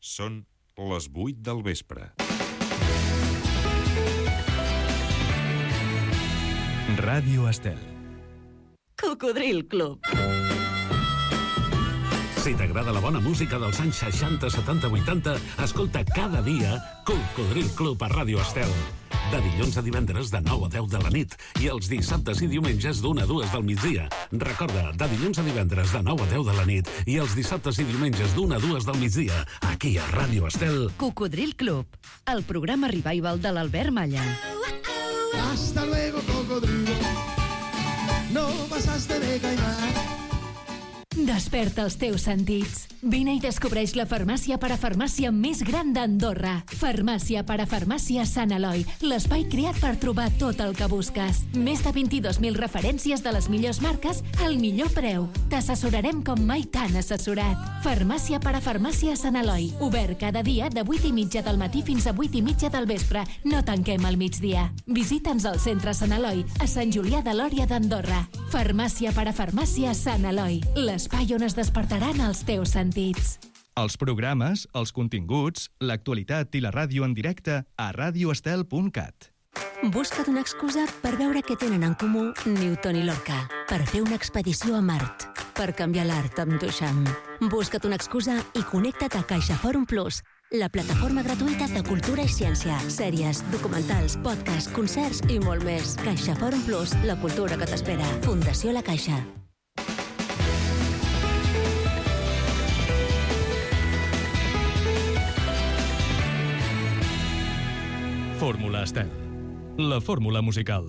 Són les 8 del vespre. Ràdio Estel. Cocodril Club. Si t'agrada la bona música dels anys 60, 70, 80, escolta cada dia Cocodril Club a Ràdio Estel. De dilluns a divendres de 9 a 10 de la nit i els dissabtes i diumenges d'1 a 2 del migdia. Recorda, de dilluns a divendres de 9 a 10 de la nit i els dissabtes i diumenges d'1 a 2 del migdia, aquí a Ràdio Estel. Cocodril Club, el programa revival de l'Albert Malla. Hasta luego, cocodrilo. No pasaste de caimán. Desperta els teus sentits. Vine i descobreix la farmàcia parafarmàcia més gran d'Andorra. Farmàcia parafarmàcia Sant Eloi, l'espai creat per trobar tot el que busques. Més de 22.000 referències de les millors marques al millor preu. T'assessorarem com mai t'han assessorat. Farmàcia parafarmàcia Sant Eloi, obert cada dia de 8:30 del matí fins a 8:30 del vespre. No tanquem al migdia. Visita'ns al centre Sant Eloi, a Sant Julià de Lòria d'Andorra. Farmàcia parafarmàcia Sant Eloi, l'espai on es despertaran els teus sentits. Els programes, els continguts, l'actualitat i la ràdio en directe a radioestel.cat. Busca't una excusa per veure què tenen en comú Newton i Lorca, per fer una expedició a Mart, per canviar l'art amb Duchamp. Busca't una excusa i connecta't a CaixaForum Plus, la plataforma gratuïta de cultura i ciència, sèries, documentals, podcasts, concerts i molt més. CaixaForum Plus, la cultura que t'espera. Fundació La Caixa. Fórmula Estel, la fórmula musical.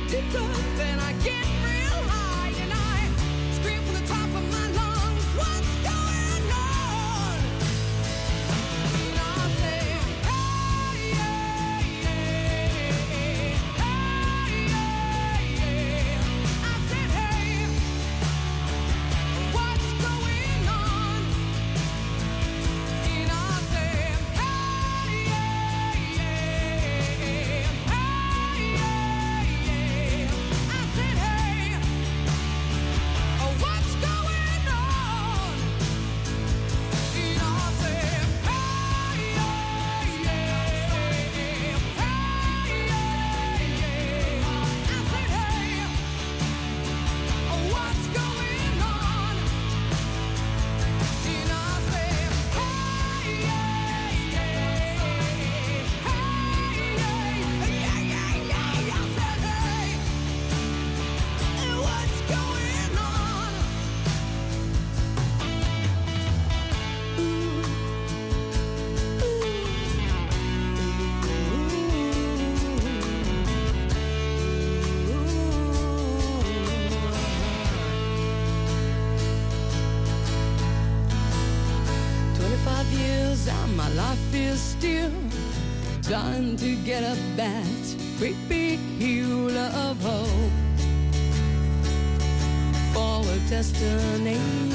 Time to get up that great big hill of hope for a destination.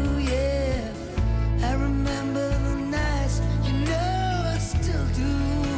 Still do.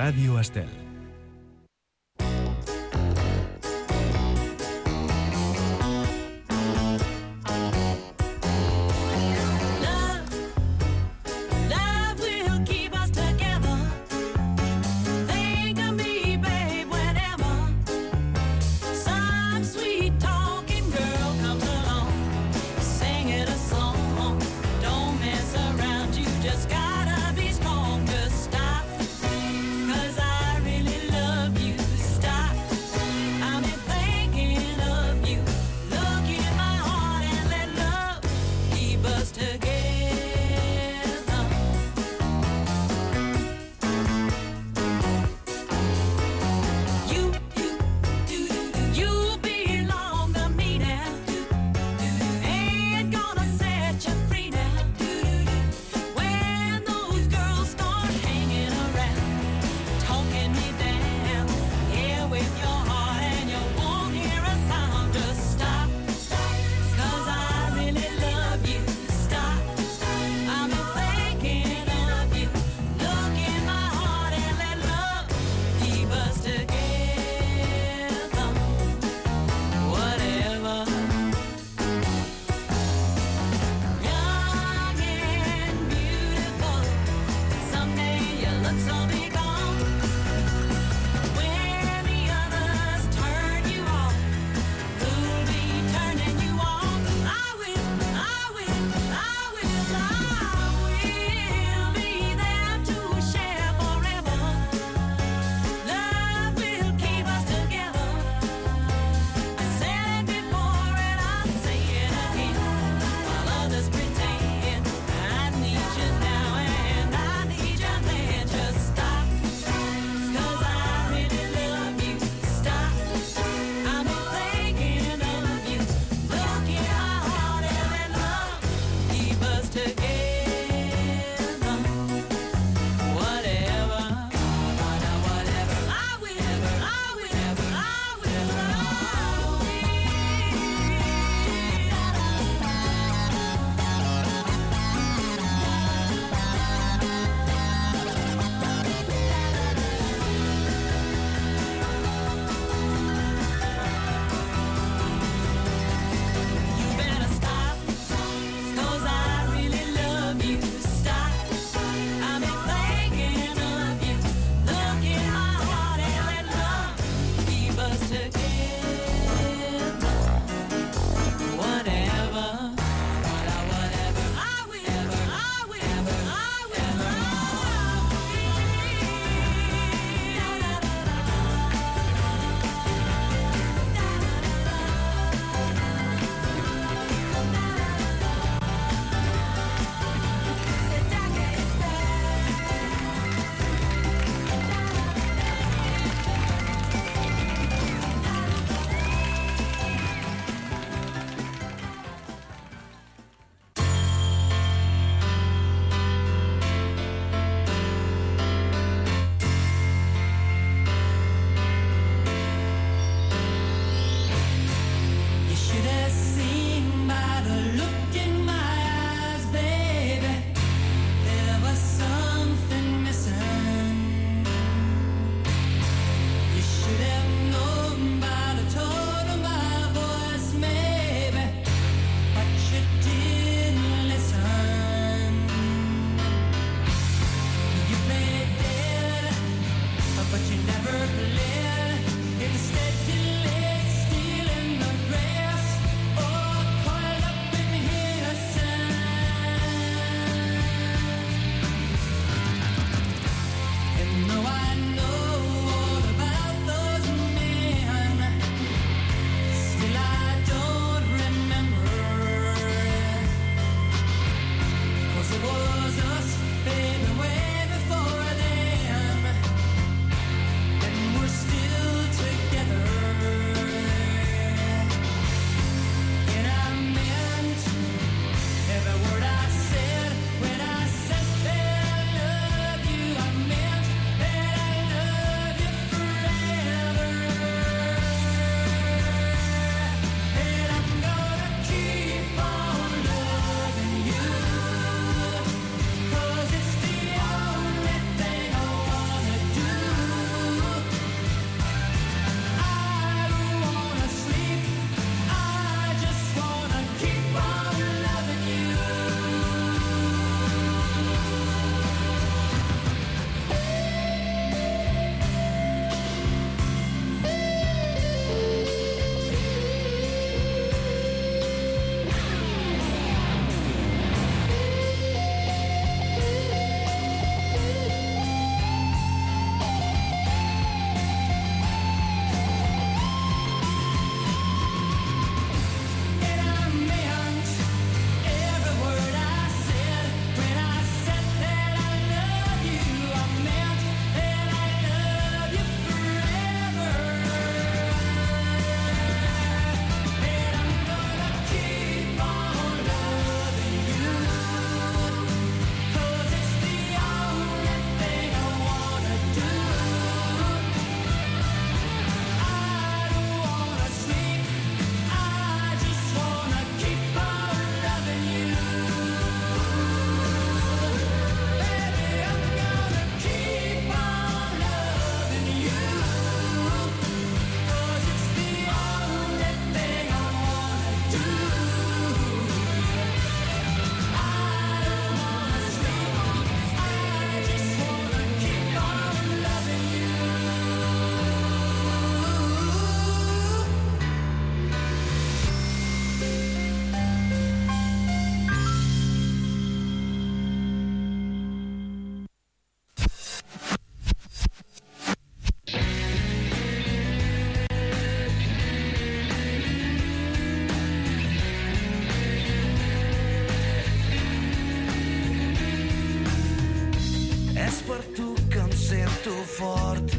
Ràdio Estel. Just gotta be strong, just stop, 'cause I really És per tu que em sento fort.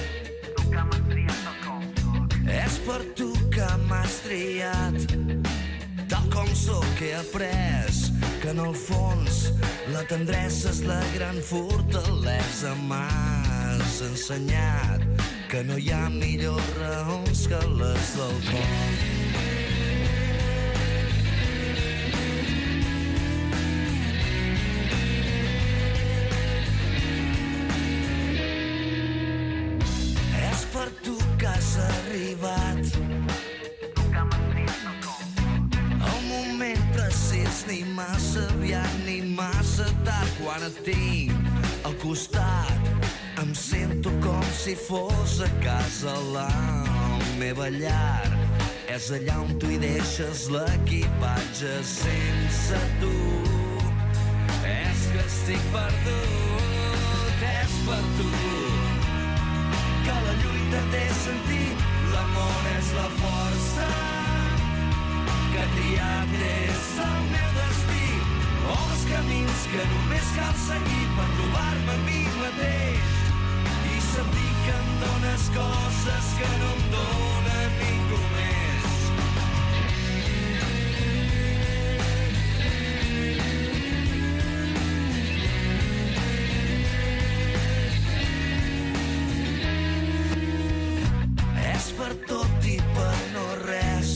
És per tu que m'has triat. Tal com sóc he après que en el fons la tendresa és la gran fortalesa. M'has ensenyat que no hi ha millors raons que les del cor. És per tu que has arribat el moment precís, ni massa aviat ni massa tard. Quan et tinc al costat em sento com si fos a casa. La meva llar és allà on tu hi deixes l'equipatge. Sense tu és que estic perdut. És per tu que la lluita té sentit. L'amor és la força que he triat, és el meu destí. O els camins que només cal seguir per trobar-me a mi mateix i sentir que em dones coses que no em dóna ningú més. És per tot i per no res,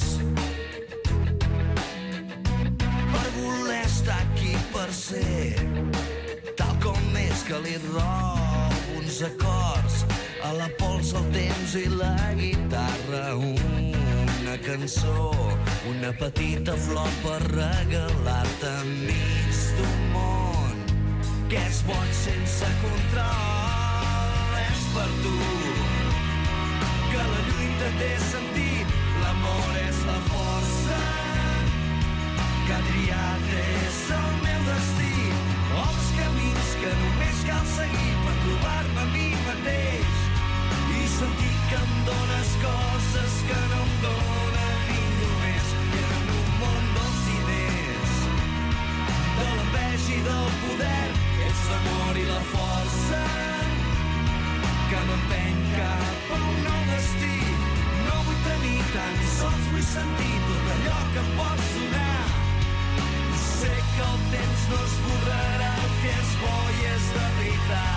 per voler estar aquí, per ser tal com és, que li robo uns acords a la pols, el temps i la guitarra. Una cançó, una petita flor per regalar-te enmig d'un món que és boig sense control. És per tu que la lluita té sentit. L'amor és la força que he triat, és el meu destí. O els camins que només cal seguir per trobar-me a mi mateix i sentir que em dones coses que no em dóna ningú més. I en un món dels diners, de l'enveja i del poder, ets l'amor i la força que m'empeny cap a un nou destí. No vull tenir tan sols, vull sentir tot allò que em pots donar. Sé que el temps no esborrarà el que és bo i és de veritat.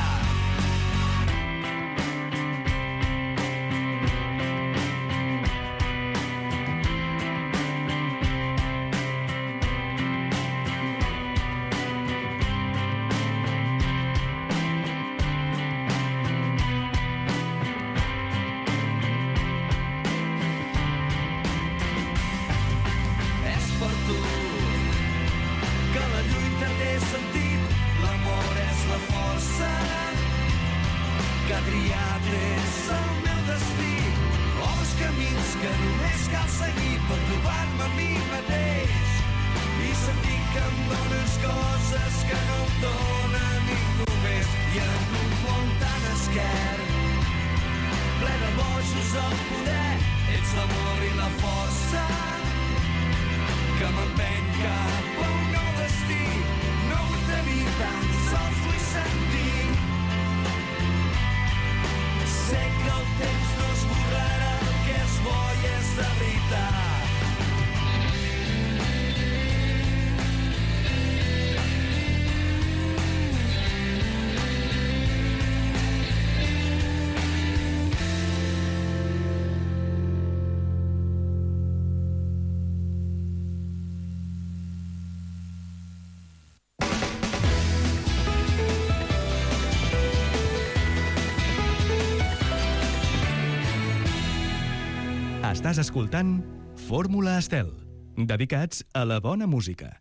És per tu que la lluita té sentit. L'amor és la força que he triat, és el meu destí. O els camins que només cal seguir per trobar-me a mi mateix i sentir que em dones coses que no em dóna ningú més. I en un món tan esquerp, ple de bojos al poder, ets l'amor i la força que m'empeny cap a un nou destí. No vull tenir tan sols, vull sentir. Sé que el temps no esborrarà el que és bo i és de veritat. Estàs escoltant Fórmula Estel, dedicats a la bona música.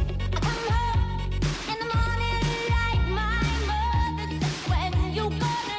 In the morning, like my mother said, when you gonna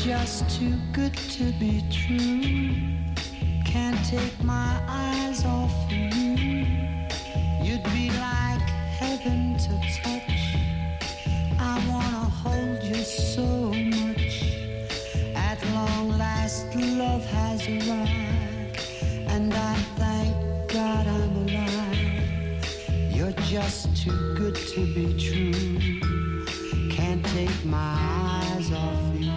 just too good to be true. Can't take my eyes off of you. You'd be like heaven to touch. I wanna hold you so much. At long last, love has arrived, and I thank God I'm alive. You're just too good to be true. Can't take my eyes off you.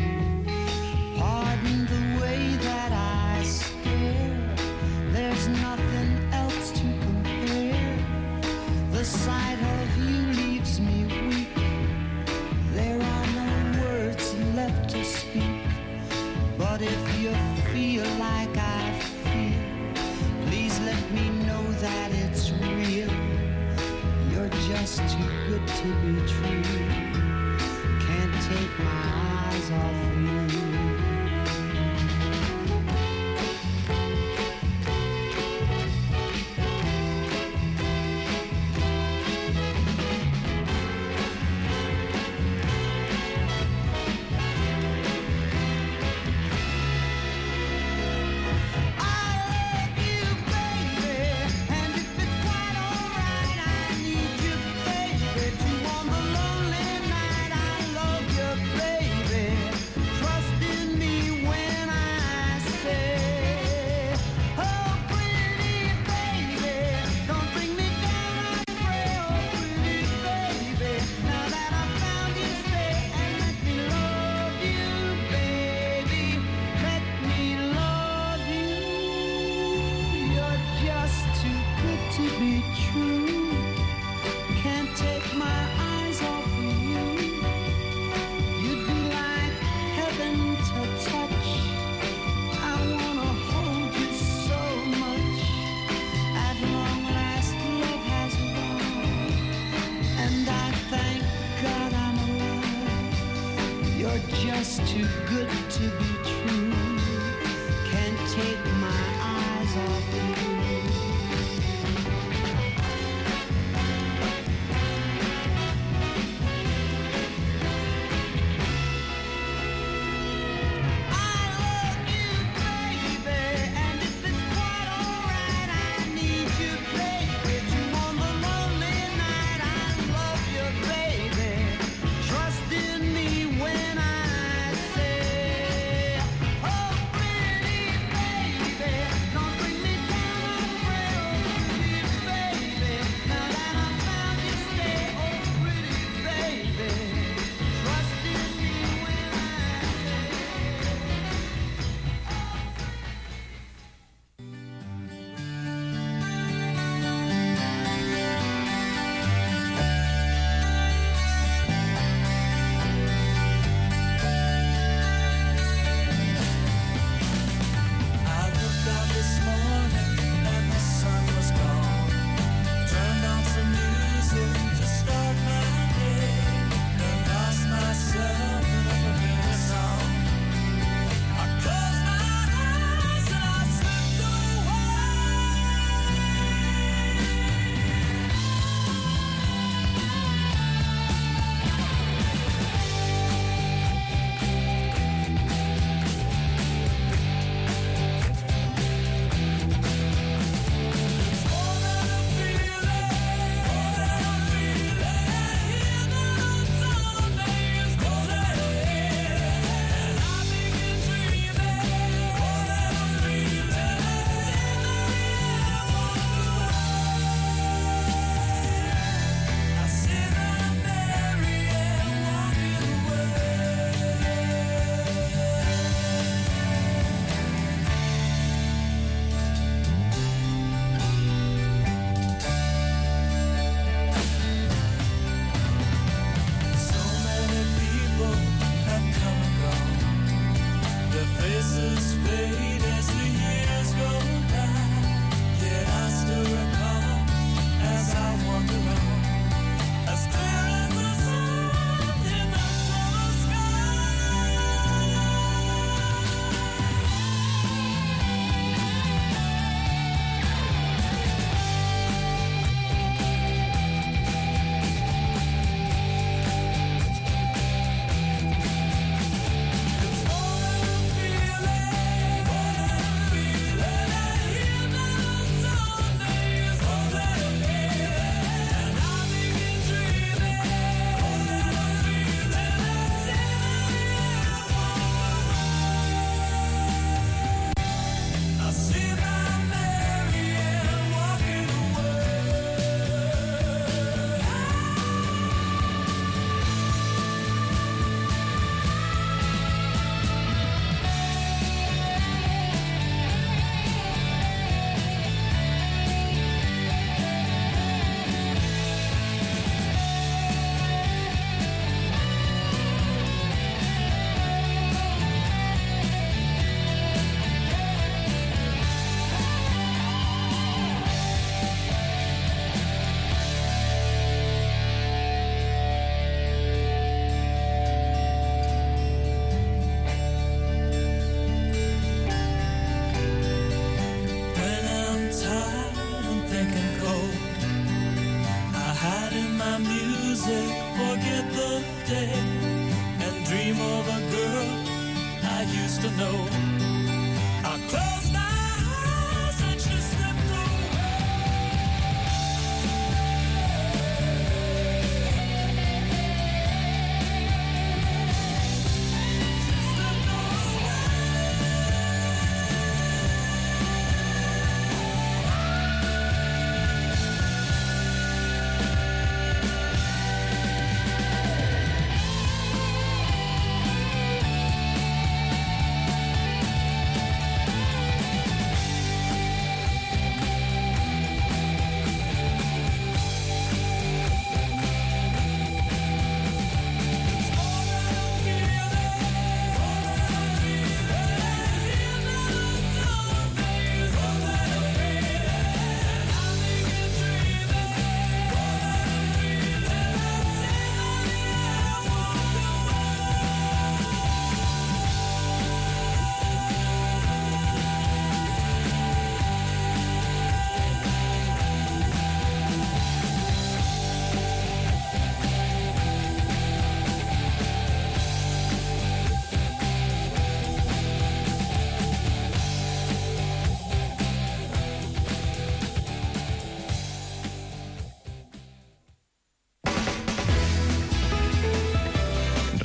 Pardon the way that I stare. There's nothing else to compare. The sight of you leaves me weak. There are no words left to speak. But if you feel like I feel, please let me know that it's real. You're just too good to be true. Can't take my eyes off you. Lonely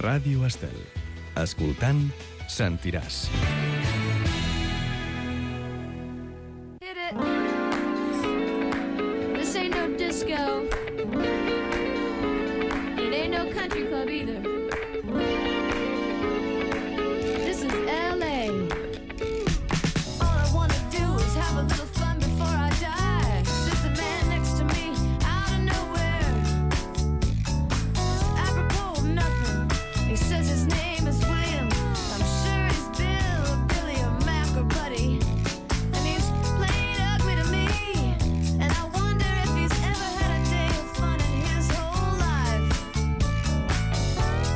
Ràdio Estel. Escoltant, sentiràs. Hit it. This ain't no disco. It ain't no country club either. This is LA. All I wanna do is have a little fun before I die. There's a man next to me out of nowhere. It's apropos of nothing. He says his name is William. I'm sure he's Bill or Billy or Mac or Buddy. And he's playing ugly to me. And I wonder if he's ever had a day of fun in his whole life.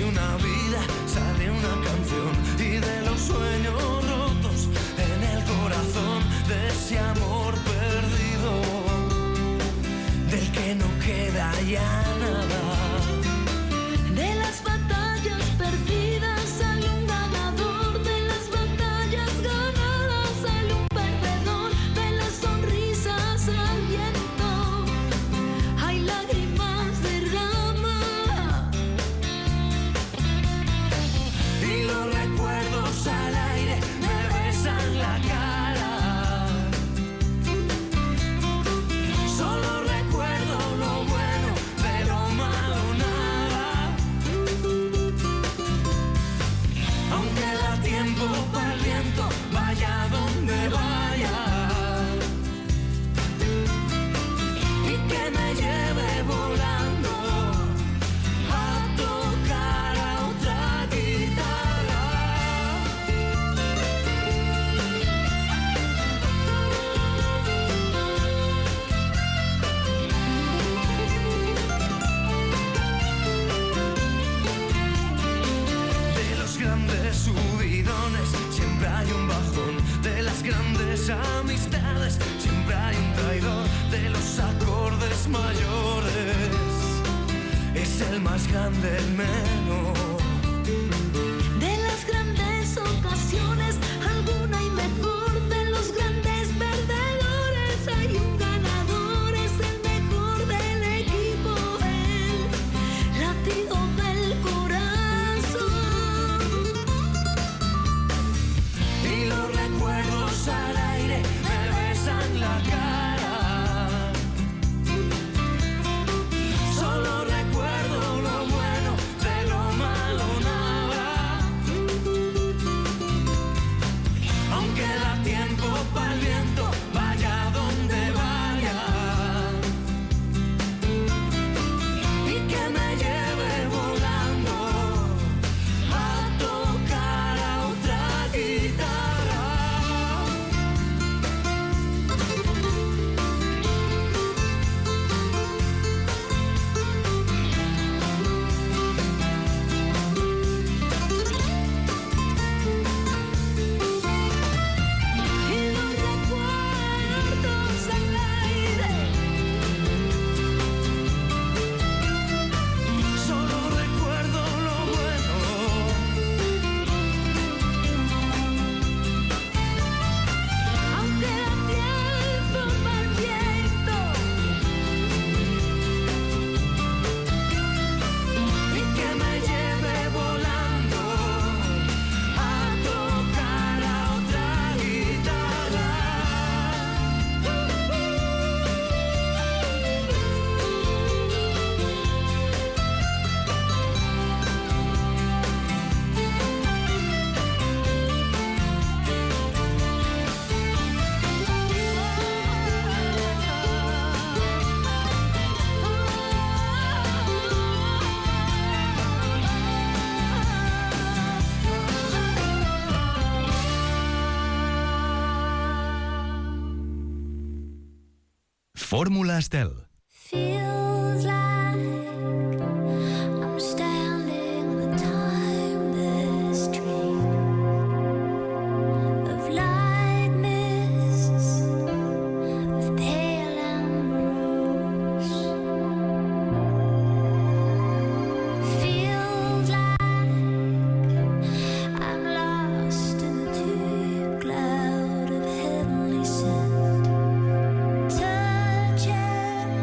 una vida sale una canción, y de los sueños rotos en el corazón, de ese amor perdido, del que no queda ya nada. De las batallas perdidas hay un ganador, de las batallas ganadas hay un perdedor, de las sonrisas al viento hay lágrimas de rama, y los recuerdos al aire me besan la cara. Solo recuerdo lo bueno, de lo malo nada. Aunque da tiempo para el viento, vaya donde vaya, y que me lleve volando a tocar a otra guitarra. De los grandes subidones siempre hay un bajón, de las grandes amistades siempre hay un traidor, de los acordes mayores es el más grande el menor. De las grandes ocasiones alguna y mejor, de los grandes perdedores hay un ganador, es el mejor del equipo, el latido del corazón. Y los recuerdos al aire me besan la cara. Solo recuerdo lo bueno, de lo malo nada. Aunque da tiempo para el viento, vaya donde vaya, y que me lleve volando a tocar a otra guitarra. Y los recuerdos al aire, solo recuerdo lo bueno. Aunque da tiempo para el viento, y que me lleve volando a tocar a otra guitarra. Fórmula Estel. Feels like I'm standing on a timeless street of light mists, of pale ambrose. Feels like I'm lost in the deep cloud of heavenly scent. Touching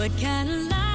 What kind of life